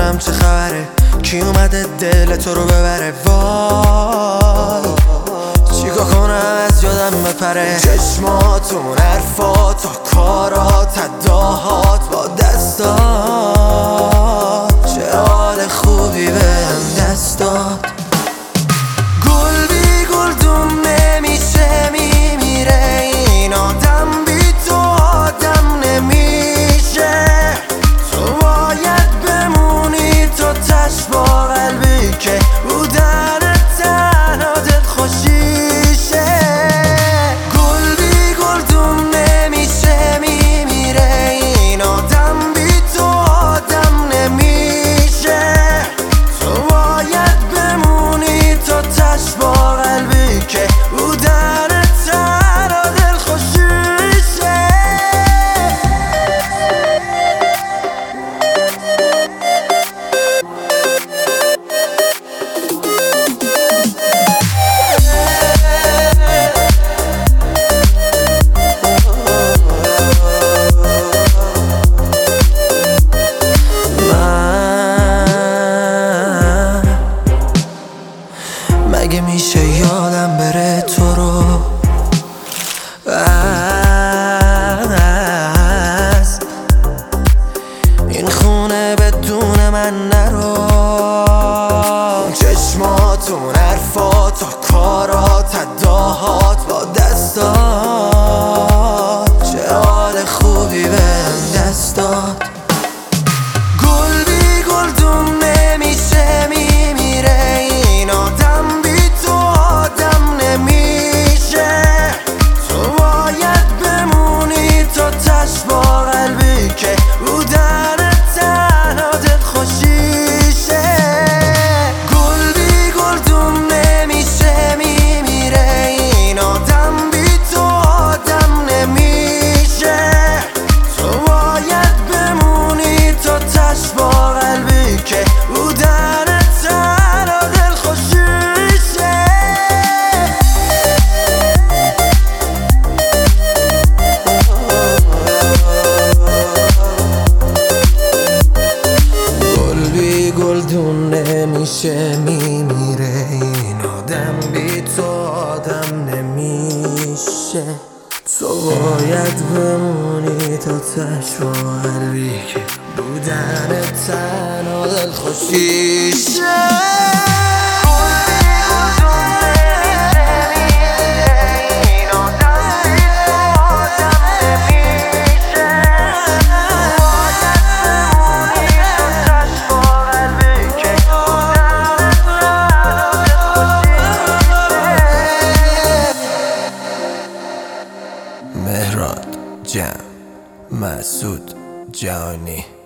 نمیدونم چه خبره، کی اومده دل تو رو ببره. وای چیکار کنم از یادم بپره. چشماتون، حرفات، کارات، اداهات با دستات، چه حال خوبی بهم دست داد. گل بی گلدون نمیشه، میمیره این آدم، بی تو آدم نمیشه. تو باید بمونی تو تش با قلبی که بودن تنها دل خوشیشه. گل بی گلدون نمیشه، میمیره این آدم، بی تو آدم نمیشه. تو باید بمونی تو تش با قلبی که بودن تنها دل خوشیشه. مگه میشه یادم بره تو رو از این خونه بدون من نرو. چشماتون، حرفات، کارات، اداهات با دستات، چه حال خوبی بهم دست داد. گل بی گلدون نمیشه، میمیره این آدم، بی تو آدم نمیشه. تو باید بمونی تو تش با قلبی که بودن تنها دل خوشیشه. گل بی گلدون نمیشه، میمیره این آدم، بی تو آدم نمیشه. تو باید بمونی تو تش با قلبی که بودن تنها دل خوشیشه. گل بی گلدون نمیشه، میمیره این آدم، بی تو آدم نمیشه. تو باید بمونی تو تش با قلبی که بودن تنها دل خوشیشه. مهراد جمع، مسعود جهانی.